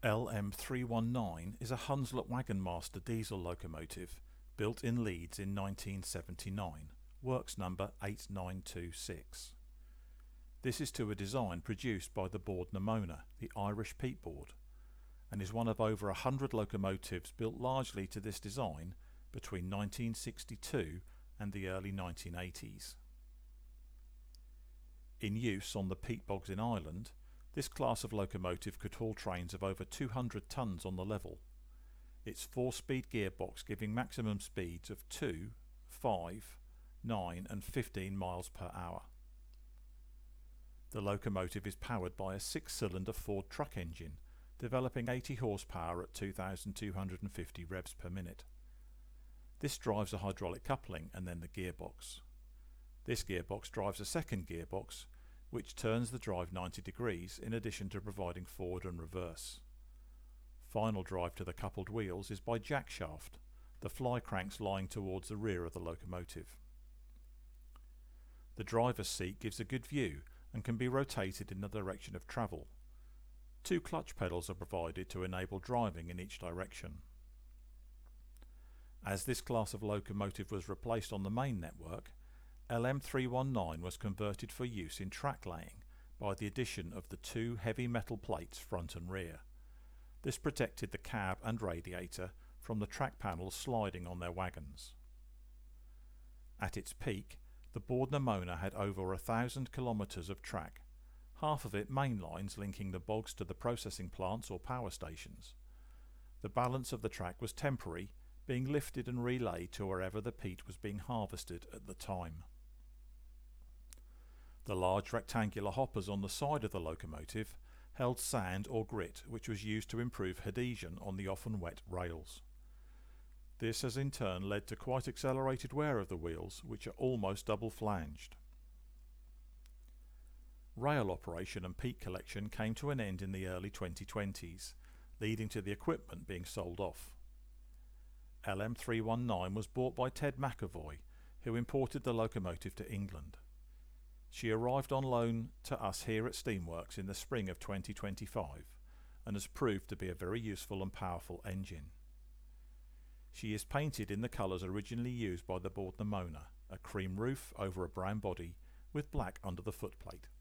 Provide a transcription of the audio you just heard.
LM319 is a Hunslet Wagonmaster diesel locomotive built in Leeds in 1979, works number 8926. This is to a design produced by the Bord na Móna, the Irish Peat Board, and is one of over 100 locomotives built largely to this design between 1962 and the early 1980s. In use on the peat bogs in Ireland, this class of locomotive could haul trains of over 200 tons on the level, its 4-speed gearbox giving maximum speeds of 2, 5, 9 and 15 miles per hour. The locomotive is powered by a 6-cylinder Ford truck engine, developing 80 horsepower at 2,250 revs per minute. This drives a hydraulic coupling and then the gearbox. This gearbox drives a second gearbox, which turns the drive 90 degrees in addition to providing forward and reverse. Final drive to the coupled wheels is by jack shaft, the fly cranks lying towards the rear of the locomotive. The driver's seat gives a good view and can be rotated in the direction of travel. 2 clutch pedals are provided to enable driving in each direction. As this class of locomotive was replaced on the main network, LM319 was converted for use in track laying by the addition of the 2 heavy metal plates front and rear. This protected the cab and radiator from the track panels sliding on their wagons. At its peak, the Bord na Móna had over 1,000 kilometres of track, half of it main lines linking the bogs to the processing plants or power stations. The balance of the track was temporary, being lifted and relayed to wherever the peat was being harvested at the time. The large rectangular hoppers on the side of the locomotive held sand or grit, which was used to improve adhesion on the often wet rails. This has in turn led to quite accelerated wear of the wheels, which are almost double flanged. Rail operation and peat collection came to an end in the early 2020s, leading to the equipment being sold off. LM319 was bought by Ted McAvoy, who imported the locomotive to England. She arrived on loan to us here at Steamworks in the spring of 2025 and has proved to be a very useful and powerful engine. She is painted in the colours originally used by the Bord na Móna, a cream roof over a brown body with black under the footplate.